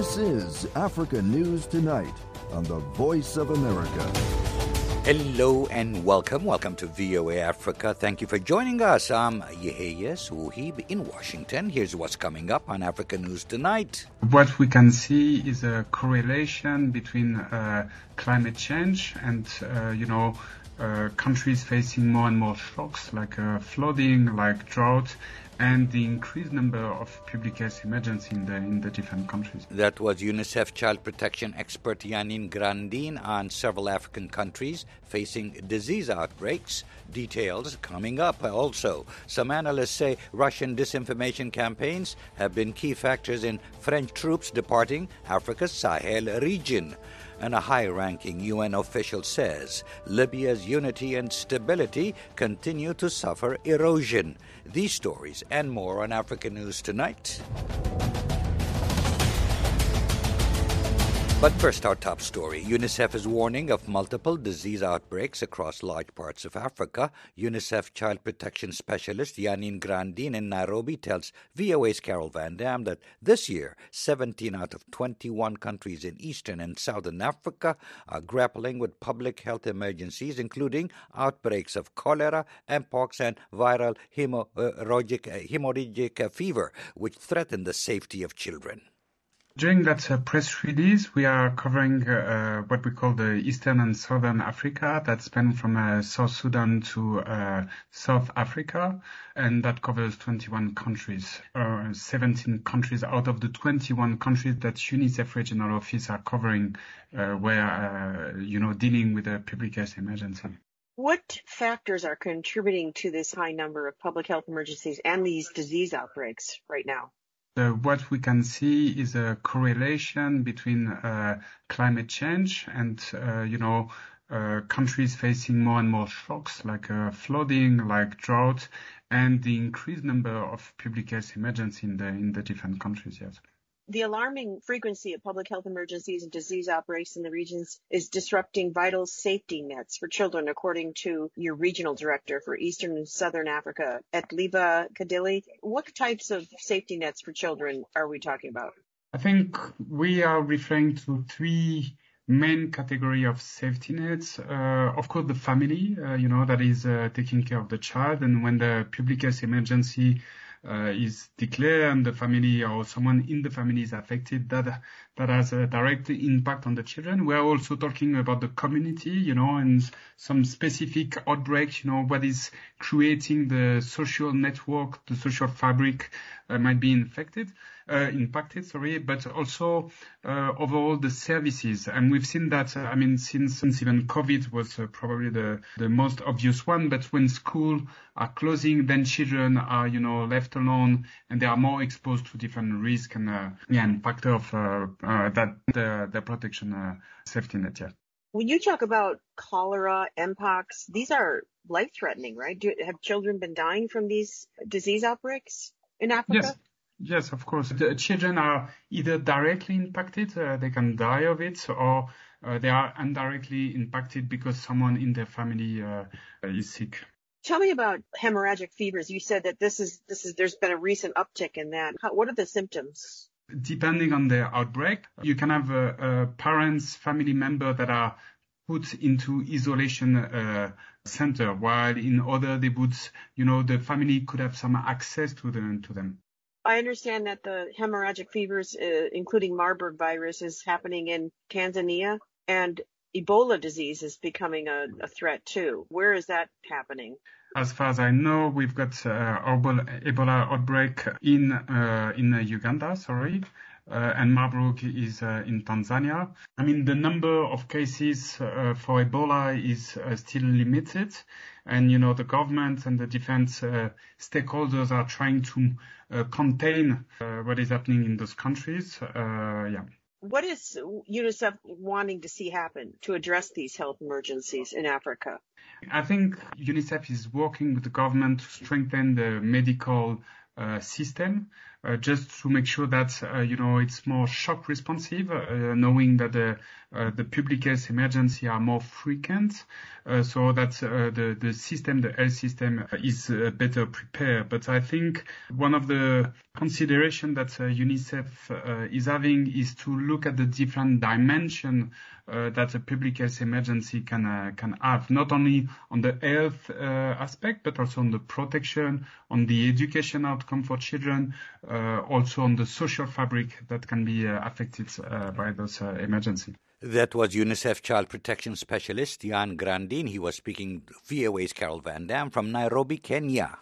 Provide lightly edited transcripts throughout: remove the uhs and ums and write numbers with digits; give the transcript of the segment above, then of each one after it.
This is Africa News Tonight on the Voice of America. Hello and welcome. Welcome to VOA Africa. Thank you for joining us. I'm Yehia Suhib in Washington. Here's what's coming up on Africa News Tonight. What we can see is a correlation between climate change and, countries facing more and more shocks like flooding, like drought, and the increased number of public health emergencies in the different countries. That was UNICEF child protection expert Janine Grandin on several African countries facing disease outbreaks. Details coming up also. Some analysts say Russian disinformation campaigns have been key factors in French troops departing Africa's Sahel region. And a high-ranking UN official says Libya's unity and stability continue to suffer erosion. These stories and more on Africa News Tonight. But first, our top story. UNICEF is warning of multiple disease outbreaks across large parts of Africa. UNICEF Child Protection Specialist Janine Grandin in Nairobi tells VOA's Carol Van Dam that this year, 17 out of 21 countries in Eastern and Southern Africa are grappling with public health emergencies, including outbreaks of cholera, mpox, and viral hemorrhagic fever, which threaten the safety of children. During that press release, we are covering what we call the Eastern and Southern Africa. That spans from South Sudan to South Africa, and that covers 21 countries, 17 countries out of the 21 countries that UNICEF Regional Office are covering, dealing with a public health emergency. What factors are contributing to this high number of public health emergencies and these disease outbreaks right now? What we can see is a correlation between climate change and, countries facing more and more shocks like flooding, like drought, and the increased number of public health emergencies in the different countries, yes. The alarming frequency of public health emergencies and disease outbreaks in the regions is disrupting vital safety nets for children, according to your regional director for Eastern and Southern Africa, Etliva Kadili. What types of safety nets for children are we talking about? I think we are referring to three main category of safety nets. Of course, the family, that is taking care of the child. And when the public health emergency is declared and the family or someone in the family is affected, that has a direct impact on the children. We are also talking about the community, and some specific outbreaks, what is creating the social network, the social fabric might be impacted, but also overall the services. And we've seen that, since even COVID was probably the most obvious one, but when schools are closing, then children are, left alone and they are more exposed to different risks and factor of the protection safety net. Yeah. When you talk about cholera, mpox, these are life-threatening, right? Have children been dying from these disease outbreaks in Africa? Yes, of course. The children are either directly impacted, they can die of it, or they are indirectly impacted because someone in their family is sick. Tell me about hemorrhagic fevers. You said that there's been a recent uptick in that. What are the symptoms? Depending on the outbreak, you can have parents, family members that are put into isolation center, while in other they would, the family could have some access to them. I understand that the hemorrhagic fevers, including Marburg virus, is happening in Tanzania, and Ebola disease is becoming a threat too. Where is that happening? As far as I know, we've got Ebola outbreak in Uganda, and Marburg is in Tanzania. The number of cases for Ebola is still limited, and the government and the defense stakeholders are trying to contain what is happening in those countries. What is UNICEF wanting to see happen to address these health emergencies in Africa? I think UNICEF is working with the government to strengthen the medical system, just to make sure that, it's more shock responsive, knowing that the public health emergency are more frequent, so that the system, the health system, is better prepared. But I think one of the consideration that UNICEF is having is to look at the different dimension that a public health emergency can have, not only on the health aspect, but also on the protection, on the education outcome for children, also on the social fabric that can be affected by those emergency. That was UNICEF Child Protection Specialist Jan Grandin. He was speaking to VOA's Carol Van Dam from Nairobi, Kenya.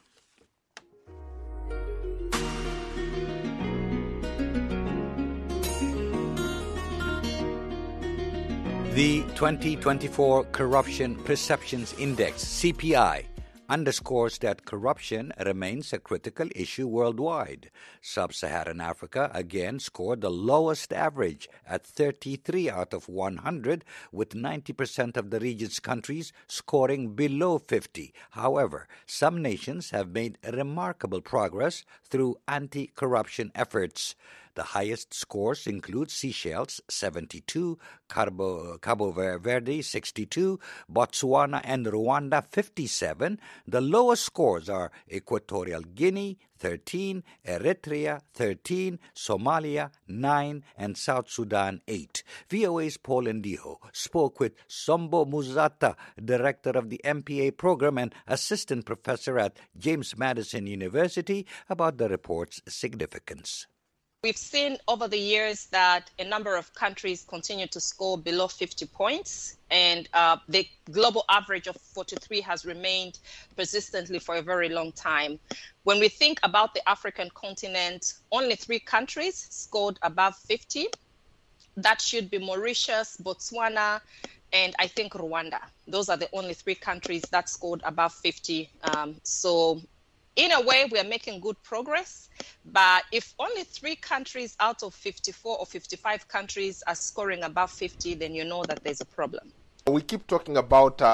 The 2024 Corruption Perceptions Index, CPI, underscores that corruption remains a critical issue worldwide. Sub-Saharan Africa again scored the lowest average at 33 out of 100, with 90% of the region's countries scoring below 50. However, some nations have made remarkable progress through anti-corruption efforts. The highest scores include Seychelles, 72, Cabo Verde, 62, Botswana and Rwanda, 57. The lowest scores are Equatorial Guinea, 13, Eritrea, 13, Somalia, 9, and South Sudan, 8. VOA's Paul Ndiho spoke with Sombo Muzata, director of the MPA program and assistant professor at James Madison University, about the report's significance. We've seen over the years that a number of countries continue to score below 50 points, and the global average of 43 has remained persistently for a very long time. When we think about the African continent, only 3 countries scored above 50. That should be Mauritius, Botswana, and I think Rwanda. Those are the only 3 countries that scored above 50. So in a way, we are making good progress, but if only 3 countries out of 54 or 55 countries are scoring above 50, then you know that there's a problem. We keep talking about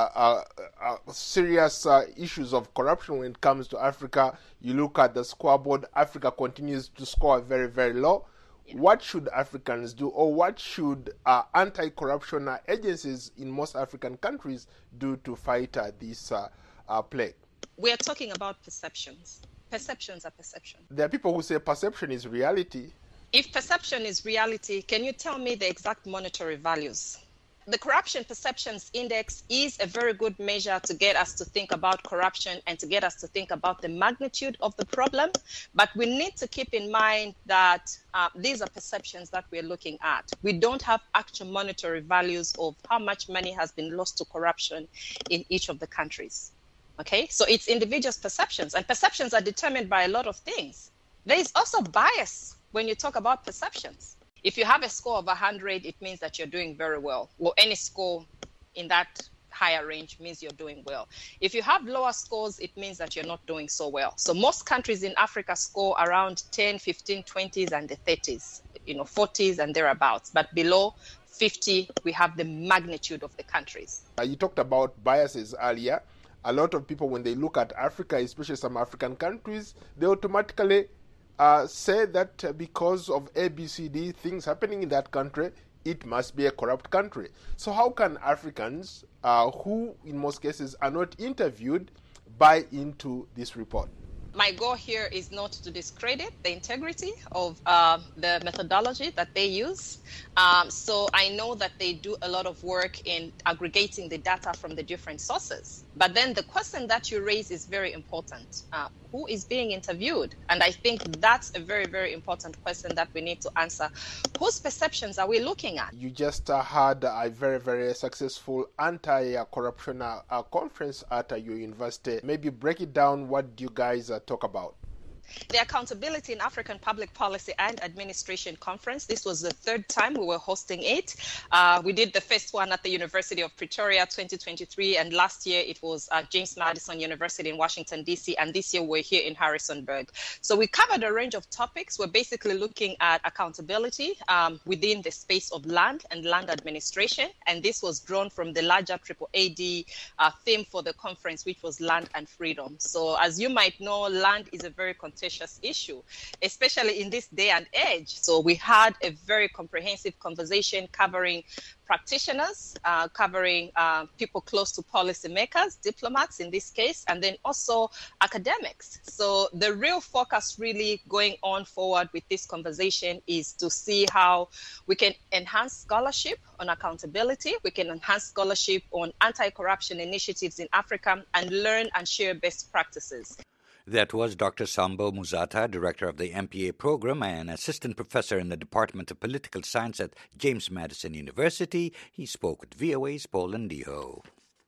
serious issues of corruption when it comes to Africa. You look at the scoreboard, Africa continues to score very, very low. Yeah. What should Africans do, or what should anti-corruption agencies in most African countries do to fight this plague? We are talking about perceptions. Perceptions are perception. There are people who say perception is reality. If perception is reality, can you tell me the exact monetary values? The Corruption Perceptions Index is a very good measure to get us to think about corruption and to get us to think about the magnitude of the problem. But we need to keep in mind that these are perceptions that we're looking at. We don't have actual monetary values of how much money has been lost to corruption in each of the countries. Okay, so it's individuals' perceptions, and perceptions are determined by a lot of things. There is also bias when you talk about perceptions. If you have a score of 100, it means that you're doing very well. Or any score in that higher range means you're doing well. If you have lower scores, it means that you're not doing so well. So most countries in Africa score around 10, 15, 20s, and the 30s, 40s and thereabouts. But below 50, we have the magnitude of the countries. You talked about biases earlier. A lot of people, when they look at Africa, especially some African countries, they automatically say that because of ABCD things happening in that country, it must be a corrupt country. So how can Africans, who in most cases are not interviewed, buy into this report? My goal here is not to discredit the integrity of the methodology that they use. So I know that they do a lot of work in aggregating the data from the different sources. But then the question that you raise is very important. Who is being interviewed? And I think that's a very, very important question that we need to answer. Whose perceptions are we looking at? You just had a very, very successful anti-corruption conference at your university. Maybe break it down. What do you guys talk about? The Accountability in African Public Policy and Administration Conference. This was the 3rd time we were hosting it. We did the first one at the University of Pretoria 2023, and last year it was at James Madison University in Washington, D.C., and this year we're here in Harrisonburg. So we covered a range of topics. We're basically looking at accountability within the space of land and land administration, and this was drawn from the larger AAAD theme for the conference, which was land and freedom. So as you might know, land is a very contentious contentious issue, especially in this day and age. So we had a very comprehensive conversation covering practitioners, covering people close to policymakers, diplomats in this case, and then also academics. So the real focus really going on forward with this conversation is to see how we can enhance scholarship on accountability, we can enhance scholarship on anti-corruption initiatives in Africa, and learn and share best practices. That was Dr. Sambo Muzata, director of the MPA program and assistant professor in the Department of Political Science at James Madison University. He spoke with VOA's Paul Ndiho.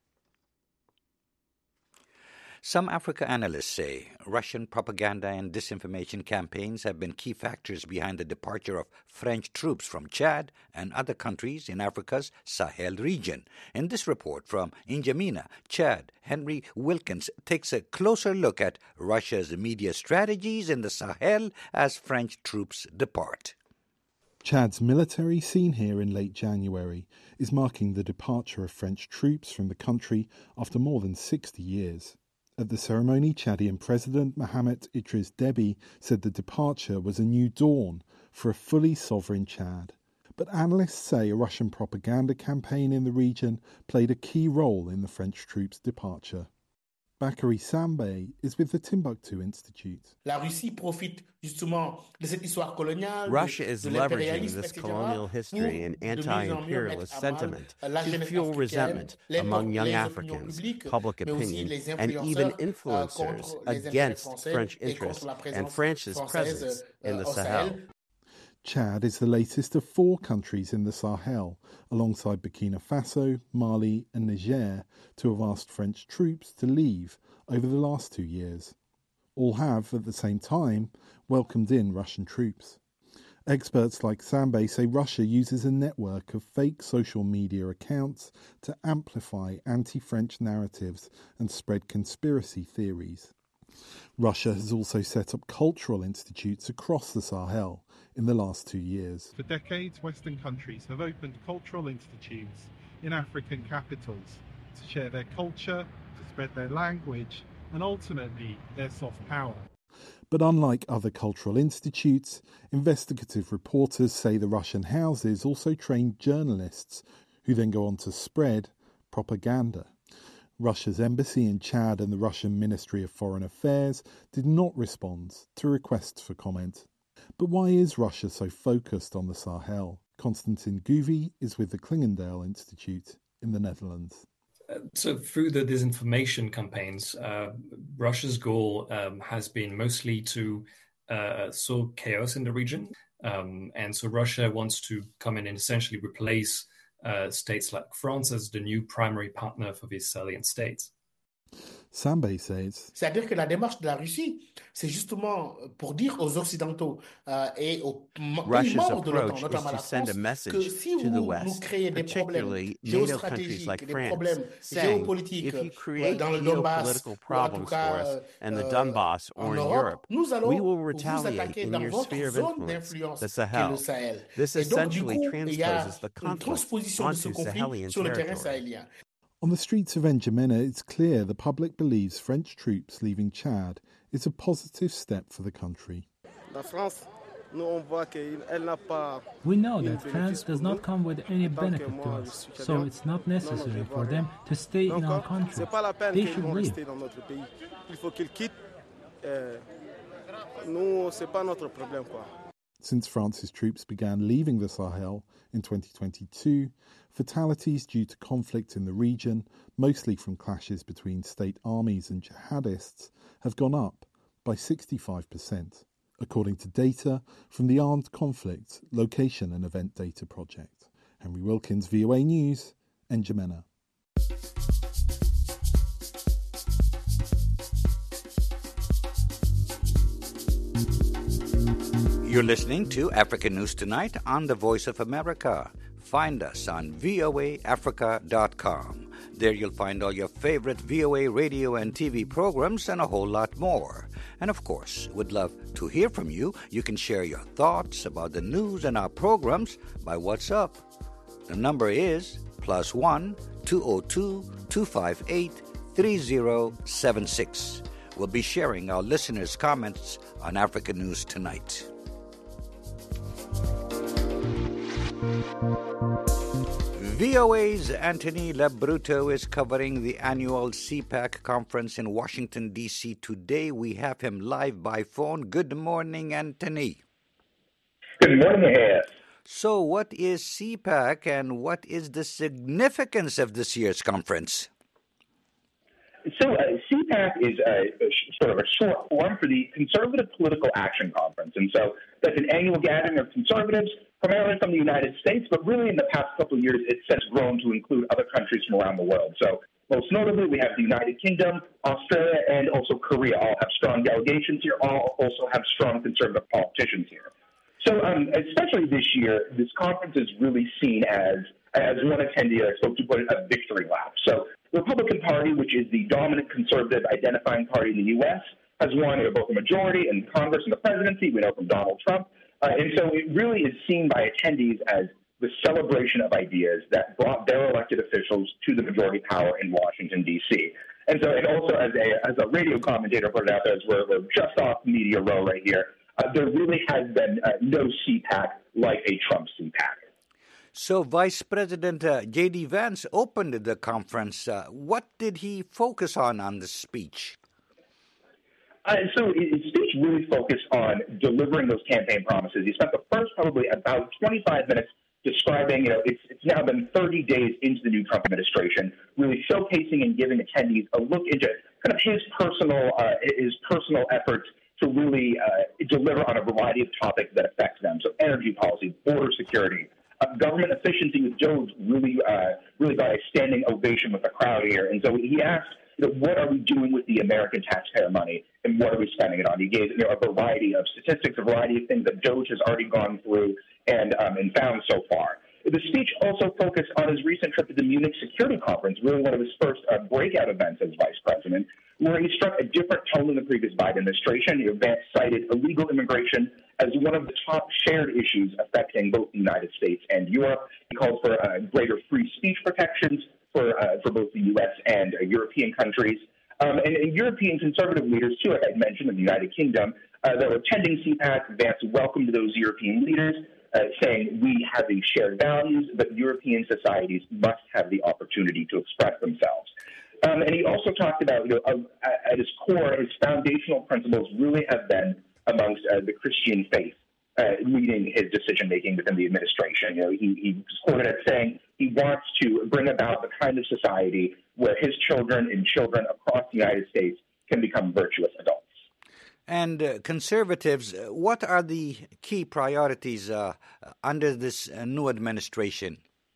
Some Africa analysts say Russian propaganda and disinformation campaigns have been key factors behind the departure of French troops from Chad and other countries in Africa's Sahel region. In this report from N'Djamena, Chad, Henry Wilkins takes a closer look at Russia's media strategies in the Sahel as French troops depart. Chad's military, seen here in late January, is marking the departure of French troops from the country after more than 60 years. At the ceremony, Chadian President Mohamed Idriss Déby said the departure was a new dawn for a fully sovereign Chad. But analysts say a Russian propaganda campaign in the region played a key role in the French troops' departure. Bakary Sambé is with the Timbuktu Institute. Russia is leveraging this colonial history and anti-imperialist sentiment to fuel resentment among young Africans, public opinion, and even influencers against French interests and France's presence in the Sahel. Chad is the latest of 4 countries in the Sahel, alongside Burkina Faso, Mali and Niger, to have asked French troops to leave over the last 2 years. All have, at the same time, welcomed in Russian troops. Experts like Sambé say Russia uses a network of fake social media accounts to amplify anti-French narratives and spread conspiracy theories. Russia has also set up cultural institutes across the Sahel in the last 2 years. For decades, Western countries have opened cultural institutes in African capitals to share their culture, to spread their language, and ultimately their soft power. But unlike other cultural institutes, investigative reporters say the Russian houses also train journalists who then go on to spread propaganda. Russia's embassy in Chad and the Russian Ministry of Foreign Affairs did not respond to requests for comment. But why is Russia so focused on the Sahel? Konstantin Guvi is with the Klingendale Institute in the Netherlands. So through the disinformation campaigns, Russia's goal has been mostly to sow chaos in the region. And so Russia wants to come in and essentially replace states like France as the new primary partner for these Sahelian states. Sambé says, c'est-à-dire que la démarche de la Russie, c'est justement pour dire aux Occidentaux et aux pays membres de l'OTAN, notamment la France, que si vous nous créez des problèmes géostratégiques, des problèmes géopolitiques dans le Donbass, ou en tout cas en Europe, nous allons vous attaquer dans votre zone d'influence qui est le Sahel. Et donc, du coup, il y a une transposition de ce conflit sur le terrain sahélien. On the streets of N'Djamena, it's clear the public believes French troops leaving Chad is a positive step for the country. We know that France does not come with any benefit to us, so it's not necessary for them to stay in our country. They should leave. Since France's troops began leaving the Sahel in 2022, fatalities due to conflict in the region, mostly from clashes between state armies and jihadists, have gone up by 65%, according to data from the Armed Conflict Location and Event Data Project. Henry Wilkins, VOA News, N'Djamena. You're listening to Africa News Tonight on the Voice of America. Find us on voaafrica.com. There you'll find all your favorite VOA radio and TV programs and a whole lot more. And of course, we'd love to hear from you. You can share your thoughts about the news and our programs by WhatsApp. The number is +1 202 258 3076. We'll be sharing our listeners' comments on Africa News Tonight. VOA's Anthony Labruto is covering the annual CPAC conference in Washington, D.C. today. We have him live by phone. Good morning, Anthony. Good morning, Hayes. So what is CPAC and what is the significance of this year's conference? So CPAC is sort of a short form for the Conservative Political Action Conference. And so that's an annual gathering of conservatives, primarily from the United States, but really in the past couple of years, it's since grown to include other countries from around the world. So most notably, we have the United Kingdom, Australia, and also Korea all have strong delegations here, all also have strong conservative politicians here. So especially this year, this conference is really seen as one attendee I spoke to put it, a victory lap. So the Republican Party, which is the dominant conservative identifying party in the U.S., has won both the majority in Congress and the presidency. We know from Donald Trump. And so it really is seen by attendees as the celebration of ideas that brought their elected officials to the majority power in Washington, D.C. And so, and also as a radio commentator put it out there, as we're just off Media Row right here, there really has been no CPAC like a Trump CPAC. So Vice President J.D. Vance opened the conference. What did he focus on this speech? So his speech really focused on delivering those campaign promises. He spent the first probably about 25 minutes describing, it's now been 30 days into the new Trump administration, really showcasing and giving attendees a look into kind of his personal efforts to really deliver on a variety of topics that affect them. So energy policy, border security, government efficiency with DOGE really got a standing ovation with the crowd here. And so he asked, what are we doing with the American taxpayer money and what are we spending it on? He gave a variety of statistics, a variety of things that DOGE has already gone through and found so far. The speech also focused on his recent trip to the Munich Security Conference, really one of his first breakout events as vice president, where he struck a different tone than the previous Biden administration. Vance cited illegal immigration as one of the top shared issues affecting both the United States and Europe. He called for greater free speech protections for both the U.S. and European countries. And European conservative leaders, too, like I mentioned, in the United Kingdom, that were attending CPAC. Vance welcomed those European leaders, saying we have these shared values, but European societies must have the opportunity to express themselves. And he also talked about, at his core, his foundational principles really have been amongst the Christian faith leading his decision-making within the administration. He was quoted as saying he wants to bring about the kind of society where his children and children across the United States can become virtuous adults. And conservatives, what are the key priorities under this new administration?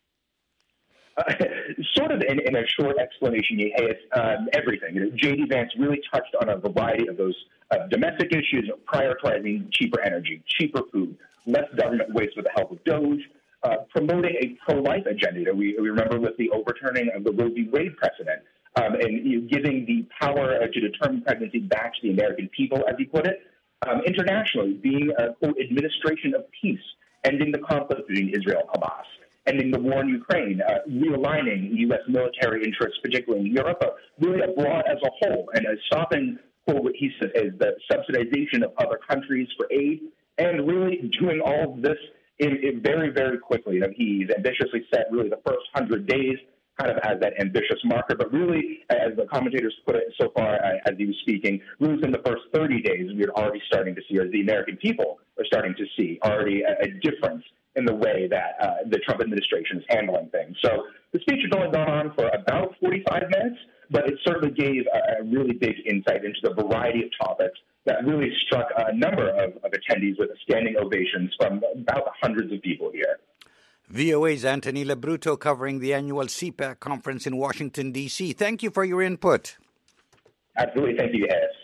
Sort of in a short explanation, it's everything. J.D. Vance really touched on a variety of those domestic issues, prioritizing cheaper energy, cheaper food, less government waste with the help of DOGE, promoting a pro-life agenda. We remember with the overturning of the Roe v. Wade precedent, and giving the power to determine pregnancy back to the American people, as he put it. Internationally, being a, quote, administration of peace, ending the conflict between Israel and Hamas, ending the war in Ukraine, realigning U.S. military interests, particularly in Europe, but really abroad as a whole, and stopping, quote, what he said is the subsidization of other countries for aid, and really doing all of this in very, very quickly. He's ambitiously set really the first 100 days kind of as that ambitious marker, but really, as the commentators put it so far as he was speaking, really within the first 30 days, we are already starting to see, or the American people are starting to see, already a difference in the way that the Trump administration is handling things. So the speech has only gone on for about 45 minutes, but it certainly gave a really big insight into the variety of topics that really struck a number of attendees with standing ovations from about the hundreds of people here. VOA's Anthony Labruto covering the annual CPAC conference in Washington, D.C. Thank you for your input. Absolutely. Thank you, Ed.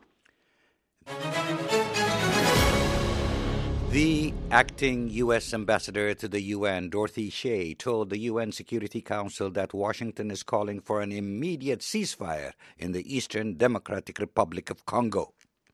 The acting U.S. ambassador to the UN, Dorothy Shea, told the UN Security Council that Washington is calling for an immediate ceasefire in the Eastern Democratic Republic of Congo.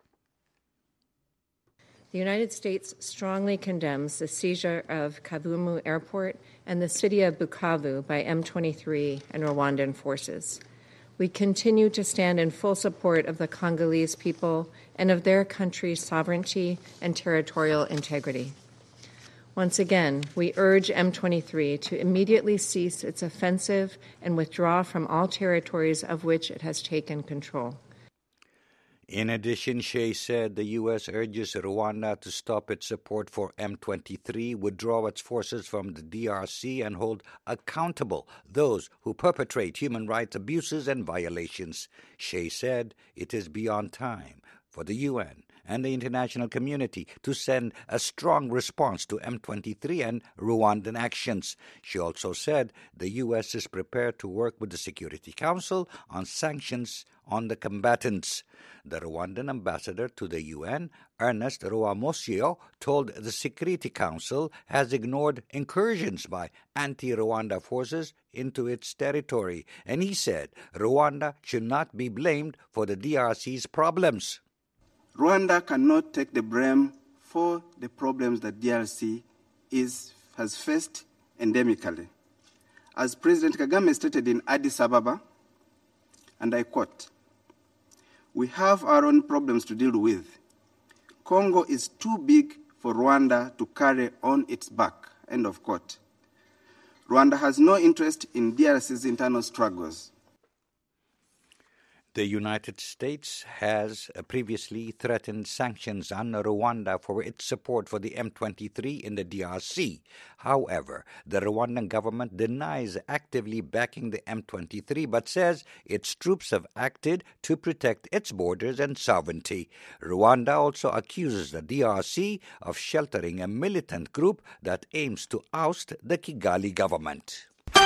The United States strongly condemns the seizure of Kavumu Airport and the city of Bukavu by M23 and Rwandan forces. We continue to stand in full support of the Congolese people and of their country's sovereignty and territorial integrity. Once again, we urge M23 to immediately cease its offensive and withdraw from all territories of which it has taken control. In addition, Shea said the U.S. urges Rwanda to stop its support for M23, withdraw its forces from the DRC, and hold accountable those who perpetrate human rights abuses and violations. Shea said it is beyond time for the UN and the international community to send a strong response to M23 and Rwandan actions. She also said the U.S. is prepared to work with the Security Council on sanctions on the combatants. The Rwandan ambassador to the UN, Ernest Rwamusio, told the Security Council has ignored incursions by anti-Rwanda forces into its territory, and he said Rwanda should not be blamed for the DRC's problems. Rwanda cannot take the blame for the problems that DRC has faced endemically. As President Kagame stated in Addis Ababa, and I quote, "We have our own problems to deal with. Congo is too big for Rwanda to carry on its back," end of quote. Rwanda has no interest in DRC's internal struggles. The United States has previously threatened sanctions on Rwanda for its support for the M23 in the DRC. However, the Rwandan government denies actively backing the M23 but says its troops have acted to protect its borders and sovereignty. Rwanda also accuses the DRC of sheltering a militant group that aims to oust the Kigali government.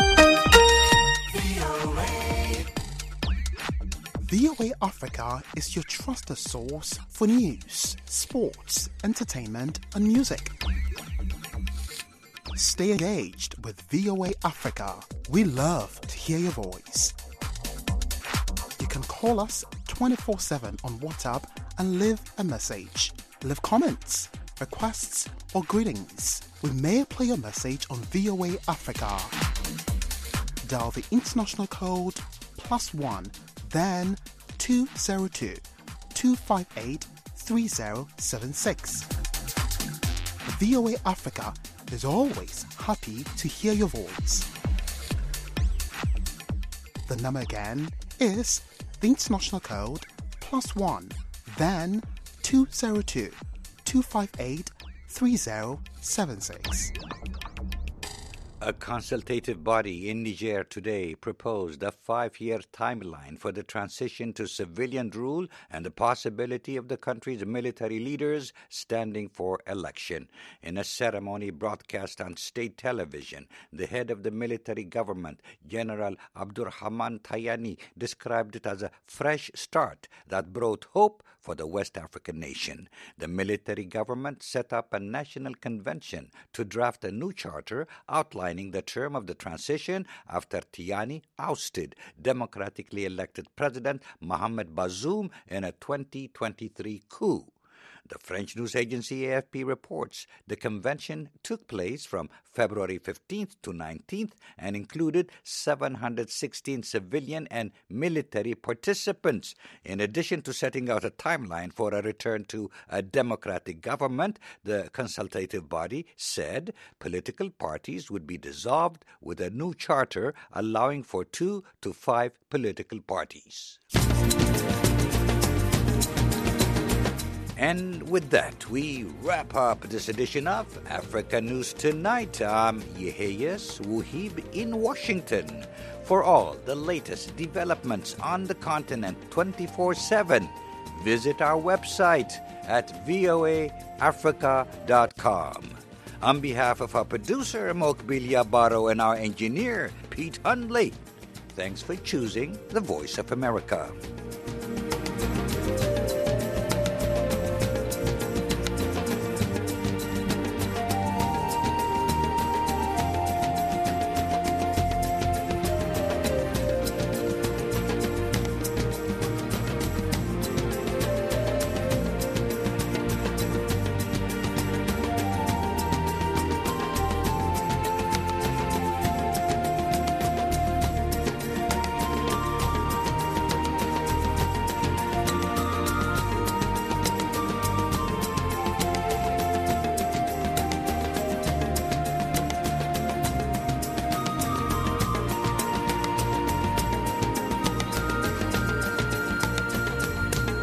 VOA Africa is your trusted source for news, sports, entertainment, and music. Stay engaged with VOA Africa. We love to hear your voice. You can call us 24/7 on WhatsApp and leave a message. Leave comments, requests, or greetings. We may play your message on VOA Africa. Dial the international code +1 then 202-258-3076. VOA Africa is always happy to hear your voice. The number again is the international code +1 then 202-258-3076. A consultative body in Niger today proposed a 5-year timeline for the transition to civilian rule and the possibility of the country's military leaders standing for election. In a ceremony broadcast on state television, the head of the military government, General Abdurrahman Tayani, described it as a fresh start that brought hope for the West African nation. The military government set up a national convention to draft a new charter outlining the term of the transition after Tayani ousted democratically elected President Mohamed Bazoum in a 2023 coup. The French news agency AFP reports the convention took place from February 15th to 19th and included 716 civilian and military participants. In addition to setting out a timeline for a return to a democratic government, the consultative body said political parties would be dissolved with a new charter allowing for 2 to 5 political parties. And with that, we wrap up this edition of Africa News Tonight. I'm Yeheyes Wuhib in Washington. For all the latest developments on the continent 24/7, visit our website at voaafrica.com. On behalf of our producer, Mokbilia Barrow, and our engineer, Pete Hundley, thanks for choosing the Voice of America.